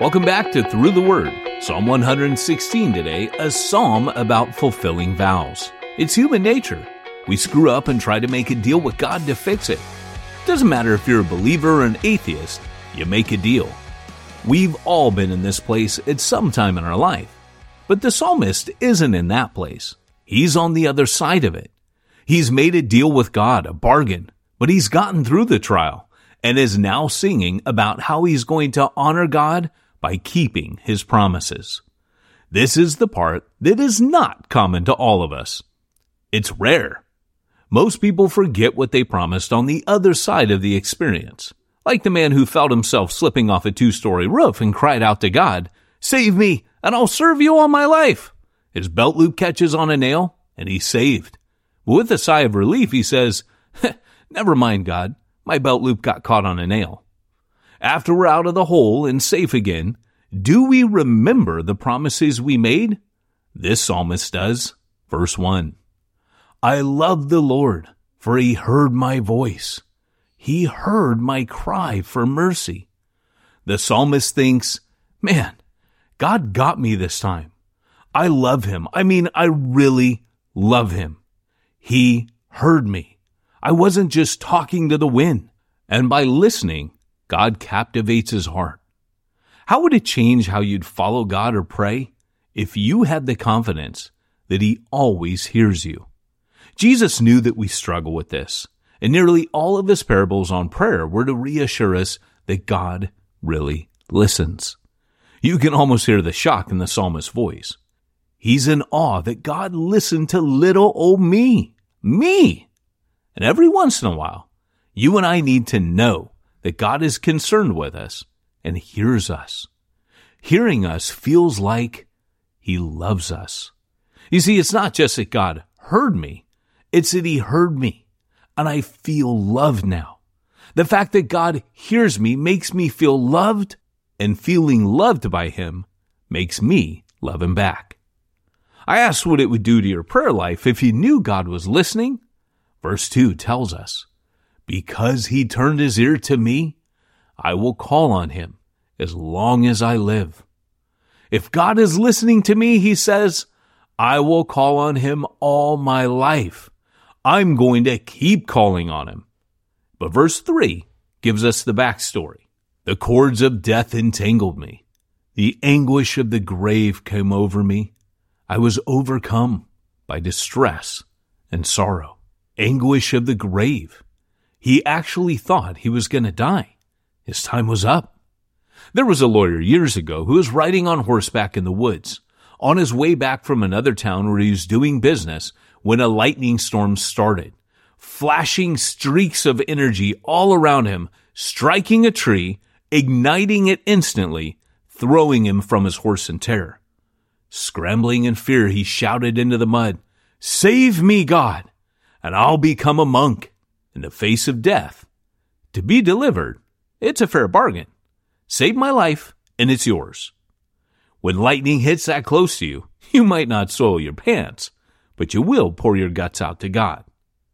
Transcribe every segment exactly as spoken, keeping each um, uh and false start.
Welcome back to Through the Word, Psalm one hundred sixteen today, a psalm about fulfilling vows. It's human nature. We screw up and try to make a deal with God to fix it. Doesn't matter if you're a believer or an atheist, you make a deal. We've all been in this place at some time in our life. But the psalmist isn't in that place. He's on the other side of it. He's made a deal with God, a bargain, but he's gotten through the trial and is now singing about how he's going to honor God by keeping his promises. This is the part that is not common to all of us. It's rare. Most people forget what they promised on the other side of the experience. Like the man who felt himself slipping off a two-story roof and cried out to God, "Save me, and I'll serve you all my life." His belt loop catches on a nail, and he's saved. But with a sigh of relief, he says, "Never mind, God, my belt loop got caught on a nail." After we're out of the hole and safe again, do we remember the promises we made? This psalmist does. Verse one. I love the Lord, for he heard my voice. He heard my cry for mercy. The psalmist thinks, man, God got me this time. I love him. I mean, I really love him. He heard me. I wasn't just talking to the wind. And by listening, God captivates his heart. How would it change how you'd follow God or pray if you had the confidence that he always hears you? Jesus knew that we struggle with this, and nearly all of his parables on prayer were to reassure us that God really listens. You can almost hear the shock in the psalmist's voice. He's in awe that God listened to little old me, me. And every once in a while, you and I need to know that God is concerned with us and hears us. Hearing us feels like he loves us. You see, it's not just that God heard me, it's that he heard me, and I feel loved now. The fact that God hears me makes me feel loved, and feeling loved by him makes me love him back. I asked what it would do to your prayer life if you knew God was listening. Verse two tells us, because he turned his ear to me, I will call on him as long as I live. If God is listening to me, he says, I will call on him all my life. I'm going to keep calling on him. But verse three gives us the backstory. The cords of death entangled me. The anguish of the grave came over me. I was overcome by distress and sorrow. Anguish of the grave. He actually thought he was going to die. His time was up. There was a lawyer years ago who was riding on horseback in the woods, on his way back from another town where he was doing business when a lightning storm started, flashing streaks of energy all around him, striking a tree, igniting it instantly, throwing him from his horse in terror. Scrambling in fear, he shouted into the mud, "Save me, God, and I'll become a monk in the face of death. To be delivered, it's a fair bargain. Save my life, and it's yours." When lightning hits that close to you, you might not soil your pants, but you will pour your guts out to God.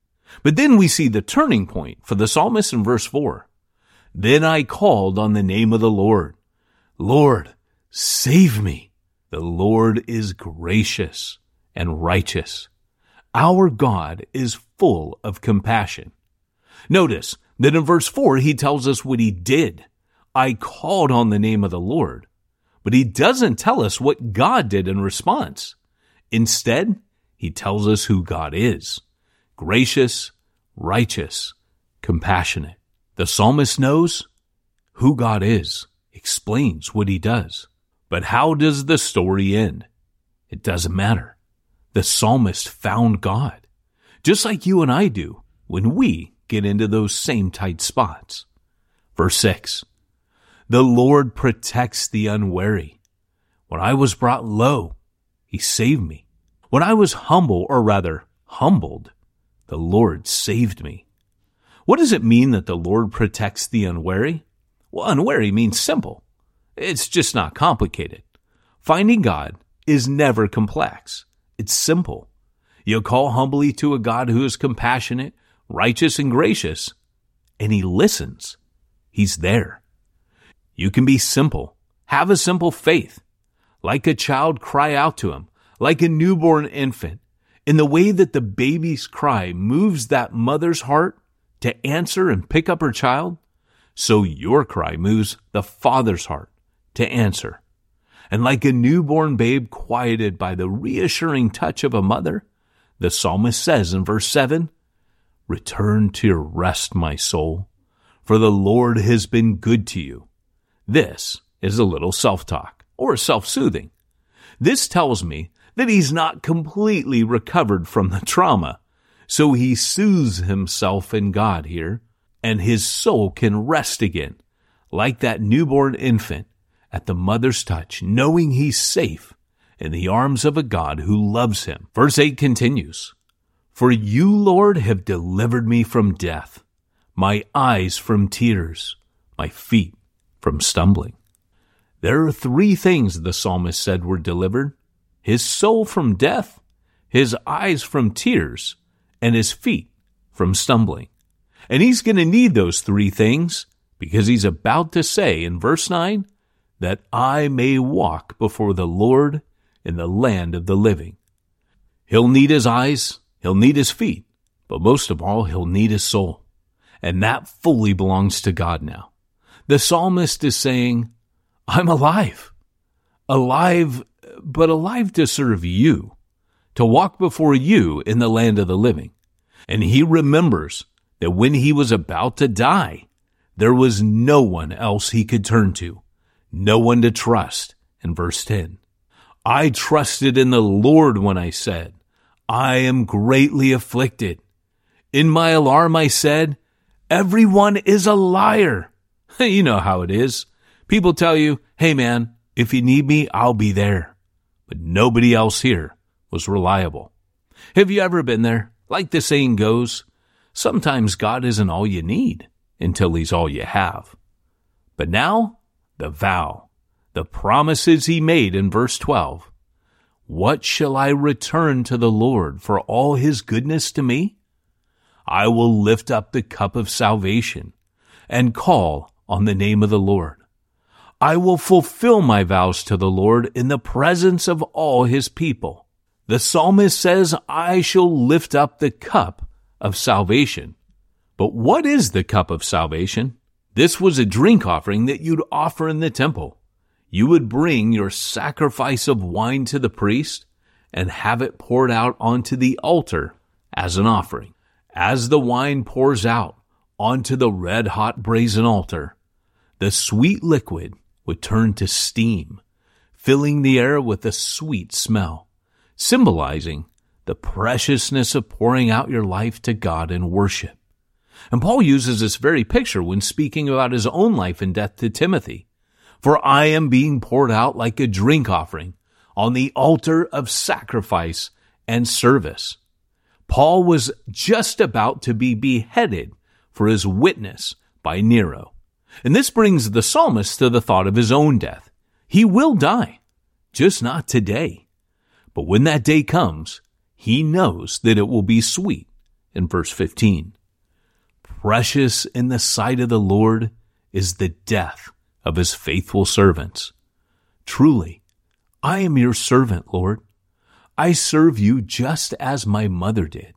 But then we see the turning point for the psalmist in verse four. Then I called on the name of the Lord. Lord, save me. The Lord is gracious and righteous. Our God is full of compassion. Notice that in verse four, he tells us what he did. I called on the name of the Lord. But he doesn't tell us what God did in response. Instead, he tells us who God is. Gracious, righteous, compassionate. The psalmist knows who God is, explains what he does. But how does the story end? It doesn't matter. The psalmist found God, just like you and I do when we get into those same tight spots. Verse six, the Lord protects the unwary. When I was brought low, he saved me. When I was humble, or rather humbled, the Lord saved me. What does it mean that the Lord protects the unwary? Well, unwary means simple. It's just not complicated. Finding God is never complex. It's simple. You call humbly to a God who is compassionate, righteous, and gracious, and he listens. He's there. You can be simple Have a simple faith. Like a child, cry out to him, like a newborn infant. In the way that the baby's cry moves that mother's heart to answer and pick up her child, so your cry moves the Father's heart to answer. And like a newborn babe quieted by the reassuring touch of a mother, the psalmist says in verse seven, "Return to your rest, my soul, for the Lord has been good to you." This is a little self-talk or self-soothing. This tells me that he's not completely recovered from the trauma, so he soothes himself in God here, and his soul can rest again, like that newborn infant at the mother's touch, knowing he's safe in the arms of a God who loves him. Verse eight continues, "For you, Lord, have delivered me from death, my eyes from tears, my feet from stumbling." There are three things the psalmist said were delivered: his soul from death, his eyes from tears, and his feet from stumbling. And he's going to need those three things because he's about to say in verse nine, "that I may walk before the Lord in the land of the living." He'll need his eyes, he'll need his feet, but most of all, he'll need his soul. And that fully belongs to God now. The psalmist is saying, I'm alive. Alive, but alive to serve you, to walk before you in the land of the living. And he remembers that when he was about to die, there was no one else he could turn to, no one to trust. In verse ten, "I trusted in the Lord when I said, I am greatly afflicted. In my alarm I said, everyone is a liar." You know how it is. People tell you, hey man, if you need me, I'll be there. But nobody else here was reliable. Have you ever been there? Like the saying goes, sometimes God isn't all you need until he's all you have. But now, the vow, the promises he made in verse twelve. "What shall I return to the Lord for all his goodness to me? I will lift up the cup of salvation and call on the name of the Lord. I will fulfill my vows to the Lord in the presence of all his people." The psalmist says, I shall lift up the cup of salvation. But what is the cup of salvation? This was a drink offering that you'd offer in the temple. You would bring your sacrifice of wine to the priest and have it poured out onto the altar as an offering. As the wine pours out onto the red-hot brazen altar, the sweet liquid would turn to steam, filling the air with a sweet smell, symbolizing the preciousness of pouring out your life to God in worship. And Paul uses this very picture when speaking about his own life and death to Timothy. "For I am being poured out like a drink offering on the altar of sacrifice and service." Paul was just about to be beheaded for his witness by Nero. And this brings the psalmist to the thought of his own death. He will die, just not today. But when that day comes, he knows that it will be sweet. In verse fifteen, "Precious in the sight of the Lord is the death of his faithful servants. Truly, I am your servant, Lord. I serve you just as my mother did.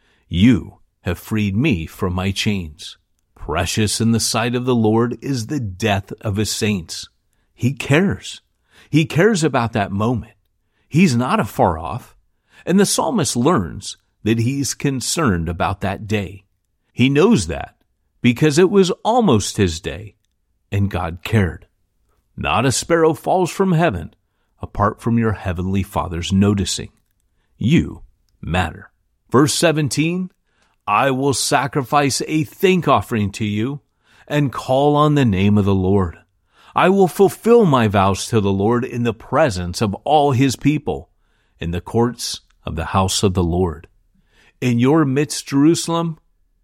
You have freed me from my chains. Precious in the sight of the Lord is the death of his saints." He cares. He cares about that moment. He's not afar off. And the psalmist learns that he's concerned about that day. He knows that because it was almost his day, and God cared. Not a sparrow falls from heaven apart from your heavenly Father's noticing. You matter. Verse seventeen, "I will sacrifice a thank offering to you and call on the name of the Lord. I will fulfill my vows to the Lord in the presence of all his people, in the courts of the house of the Lord. In your midst, Jerusalem,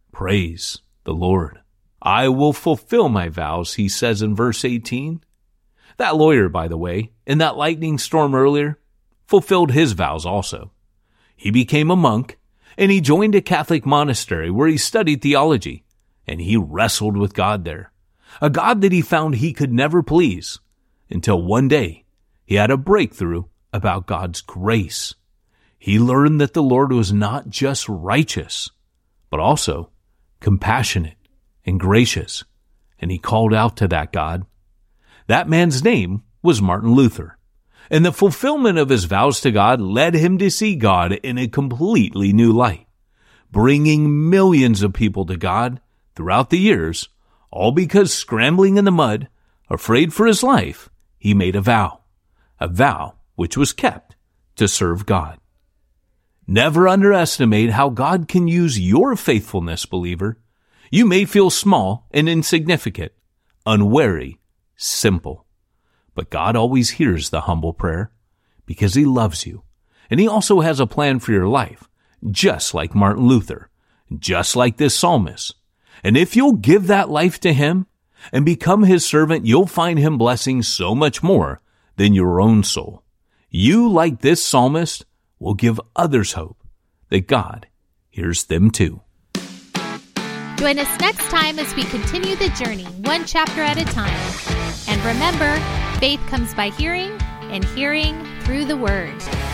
praise the Lord. I will fulfill my vows," he says in verse eighteen. That lawyer, by the way, in that lightning storm earlier, fulfilled his vows also. He became a monk, and he joined a Catholic monastery where he studied theology, and he wrestled with God there, a God that he found he could never please, until one day he had a breakthrough about God's grace. He learned that the Lord was not just righteous, but also compassionate and gracious, and he called out to that God. That man's name was Martin Luther, and the fulfillment of his vows to God led him to see God in a completely new light, bringing millions of people to God throughout the years, all because scrambling in the mud, afraid for his life, he made a vow, a vow which was kept to serve God. Never underestimate how God can use your faithfulness, believer. You may feel small and insignificant, unwary, simple. But God always hears the humble prayer because he loves you. And he also has a plan for your life, just like Martin Luther, just like this psalmist. And if you'll give that life to him and become his servant, you'll find him blessing so much more than your own soul. You, like this psalmist, will give others hope that God hears them too. Join us next time as we continue the journey, one chapter at a time. And remember, faith comes by hearing, and hearing through the Word.